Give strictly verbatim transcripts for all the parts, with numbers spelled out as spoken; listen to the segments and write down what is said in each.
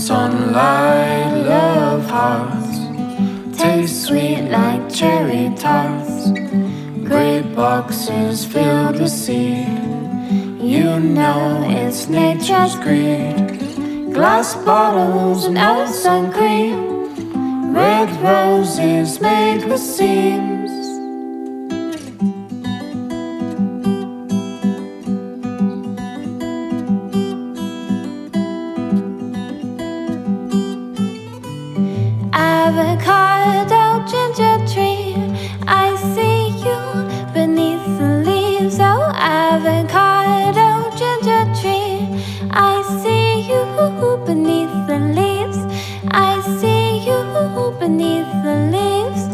Sunlight, love hearts, taste sweet like cherry tarts. Great boxes filled with seed, you know it's nature's greed. Glass bottles and old sun cream, red roses made with seams. Avocado, ginger tree, I see you beneath the leaves. Oh, avocado, ginger tree, I see you beneath the leaves. I see you beneath the leaves.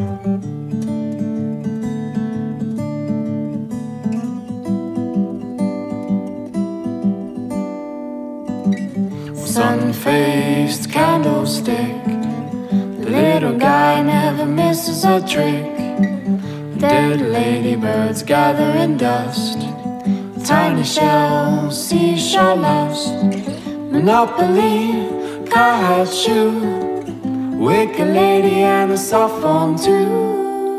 Sun-faced candlestick, little guy never misses a trick. Dead ladybirds gather in dust, tiny shells, seashell lust. Monopoly, cowhide shoe, wicked lady and a soft phone too.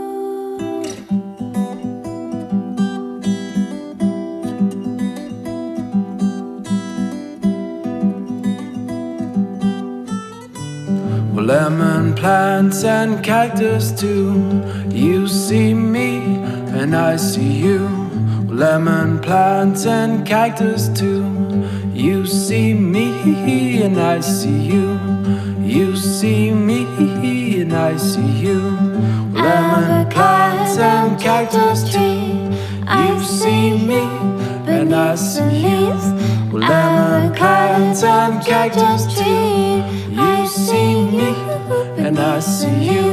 Lemon plants and cactus too. You see me and I see you. Lemon plants and cactus too. You see me and I see you. You see me and I see you. Lemon plants and cactus too. You see me and I see you. Lemon plants and cactus too. You see me and I see you.